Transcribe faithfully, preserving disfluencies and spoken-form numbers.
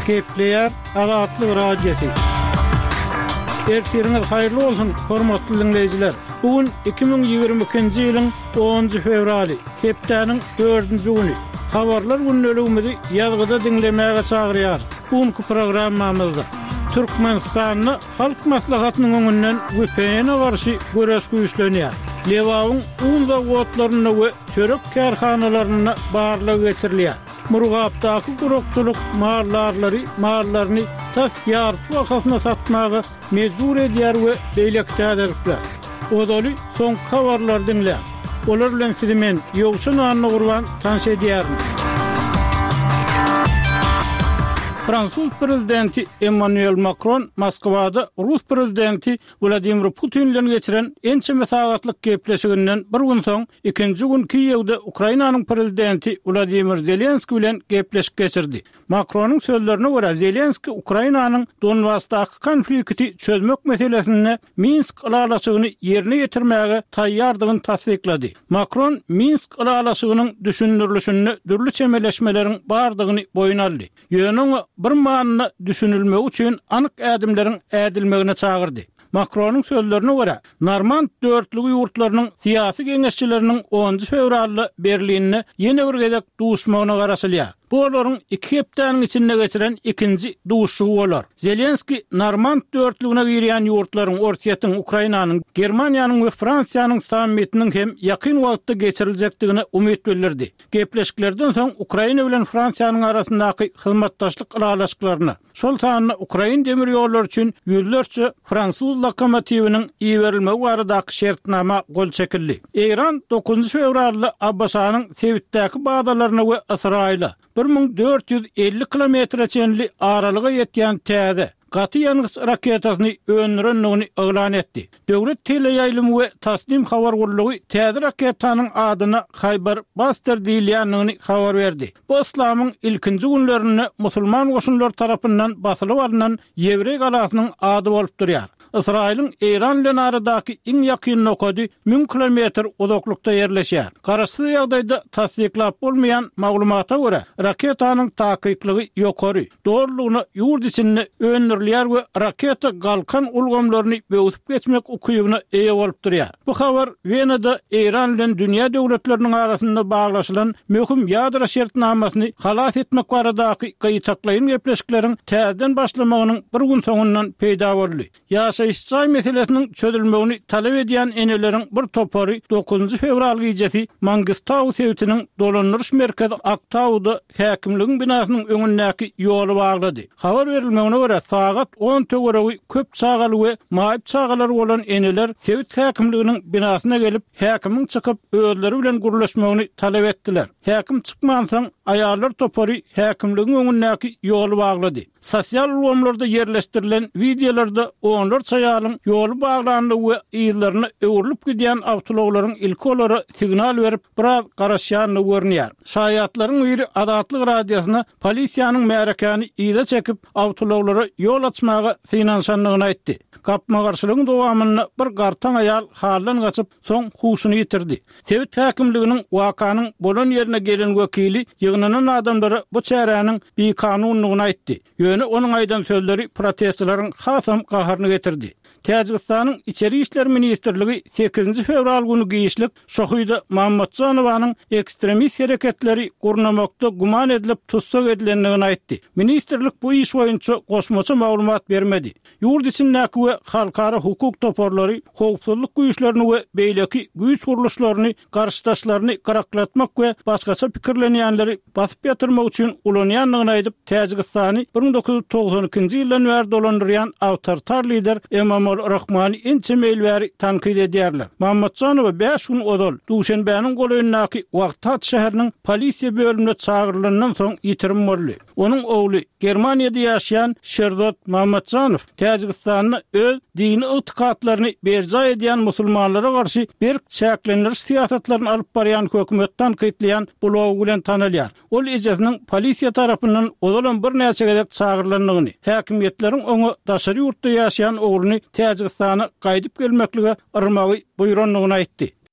Kepler Azatlyk Radiosu. Ertiriniz hayırlı olsun, hormatly dinleyijiler. Bugün iki bin ýygrimi ikinji ýylyň onunjy fevraly, hepdeniň dördünji güni. Habarlar günnäligimizi ýazgyda dinlemäge çagyrýar. Bugünkü programmamyzda Türkmenistanyny halk maslahatynyň öňünden güpeýene garşy göres güýçlenýär. Lewawyň uňda gotlaryna we çörek kärhanalaryna barlyk geçirilýär. Murgapdaky gurukçuluk mallarlary, mallaryny tas ýarpy wagtyna satmagy mejbur edýär we beýlekdädirler. Odaly soň habarlar dinle. Olar bilen sizi men ýogşun anyny gurban tanış edýärim. Fransuz prezidenti Emmanuel Macron Moskwada Rus prezidenti Vladimir Putin bilen geçiren ençe mesagatlyk gepleşiginden bir gün soň ikinji gün Kiýewde Ukrainanyň prezidenti Vladimir Zelenski bilen gepleşik geçirdi. Macronyň sözlerine görä Zelenski Ukrainanyň Donbassdaky konflikti çözmek meselesinde Minsk ýalaşygyny ýerine ýetirmäge taýýardygyny tasdiklady. Macron Minsk ýalaşygynyň düşündirilişini dürli çemeleşmeleriň bardygyny boyun aldy. Ýöneňi bir manyny düşünilmegi üçin anyk ädimleriň ädilmegine çagyrdy. Macronyň sözlerine görä, Normand dörtlügi ýurtlarynyň syýasy geňeşçileriniň onunjy fevralda Berlinne ýene bir gezek duşmagyna garaşylýar. Bu olaryň iki hepdeniň içinde geçiren ikinji duşuşy bolar. Zelenski Normand dörtlügine girýän ýurtlaryň ortaýatyň Ukrainanyň, Germaniýanyň we Fransiýanyň sammitiniň hem ýakyn wagtda geçiriljekdigine umyt bildirdi. Gepleşiklerden soň Ukraina bilen Fransiýanyň arasyndaky hyzmatdaşlyk alalaşyklaryny, şol sanyny Ukraina demir ýolları üçin ýüzlerçe Fransuz lokomotiviniň iýerilmegi baradaky şertnama gol çekildi. Eýran dokuzunjy fevralda Abbasanyň Sewitdäki bazalaryna we Israýla bir min dört ýüz elli kilometre çenli aralyga ýetýän täze gaty ýanyş raketasyny öňrenligini eglan etdi. Döwlet teleýaýlymy we Tasnim habar gurulugy täze raketanyň adyny Haybar Baster diýilýändigini habar berdi. Bu islamyň ilkinji günlerini musulman goşunlar tarapyndan basylyp alynan Ýewrey galasynyň ady bolup durýar. İsrail'in İran bilen aradaky iň ýakyn nokady ming kilometr uzaklykda ýerleşýär. Garaşy ýagdaýda tasdiklap bolmaýan maglumata görä, raketanyň takyplygy ýokary, dogrulygyny ýurt içinde öňürilýär we raketa galkan ulgamlaryny böwüp geçmek ukybyna eýe bolup durýar. Bu habar Wenada İran bilen dünýä döwletleriniň arasynda baglaşylan möhüm ýadra şertnamasyny halat etmek baradaky gaýtaklaýan gepleşikleriň täzeden başlamagynyň bir gün soňundan peýda boldy. Ýaşaýyş meselesiniň çözülmegini talep edýän eneleriň bir topary dokuzunjy fevral gecesi Mangistaw sewtiniň dolandyryş merkezi Aktawda häkimligiň binasynyň öňündäki ýoly baglady. Habar berilmegine görä sagat on töweregi köp çagaly we maýyp çagalar bolan eneler sewt häkimliginiň binasyna gelip häkimiň çykyp özleri bilen gurulşmagini talep etdiler. Häkim çykmansaň aýallar topary häkimligiň öňündäki ýoly baglady. Sosial ulgamlarda ýerleşdirilen videolarda onlar çaýalyň ýoly baglandy we ýyllaryny öwrülip gidýän awtologlaryň ilki olary signal berip biraz garaşýany görnýär. Şaýatlaryň biri Azatlyk radiosyna polisiýanyň märekany ýyla çekip awtologlary ýol açmagy finansanlygyny aýtdy. Gapma garşylygyň dowamyny bir gartan aýal haldan gaçyp soň huşuny ýitirdi. Sewit häkimliginiň wakanyň bolan ýerine gelen wekili ýygnanan adamlary bu çäräniň bir kanunlygyny aýtdy. Ýöne onuň aýdan sözleri protestçilaryň hasam gaharyny getirdi. Täjikistanyň İçeri işler ministrligi sekizinji fevral güni giýişlik Şohyda Mammatsanowyň ekstremist hereketleri gurnamakda guman edilip tutsak edilenligini aýtdy. Ministrlik bu iş boýunça goşmaça maglumat bermedi. Ýurt içindäki we halkara hukuk toporlary, howpsuzlyk güýçlerini we beýleki güýç guruluşlaryny, garşydaşlaryny garaklatmak we başgaça pikirlenýänleri basyp ýatyrmak üçin ulanýanlygyny aýdyp Täjikistany bir min dokuz ýüz togson ikinji ýyldan bäri dolandyrýan awtoritar lider Emomali Rahmany ençe meýilbäri tankyd edýärler. Mammatsanow beş gün odol Duşanbäniň goýundaky Wagtat şäheriniň polisiýa bölümine çagyrylanyň soň ýitirim boldy. Onuň ogly Germaniýada ýaşaýan Sherzod Mammatsanow Täjikistanyň öz dini ýetgatlaryny berja edýän musulmanlara garşy bir çäkleniriş siýasatlaryny alyp barýan hökümetden kytlaýan bulog bilen tanylýar. Ol ejesiniň polisiýa tarapyndan odolan bir näçe gezek çagyrylanyny, häkimiýetleriň oňa daşary ýurtda ýaşaýan ogluny Täjikistana gaýdyp gelmekligi yrmagy buýranlygyny aýtdy.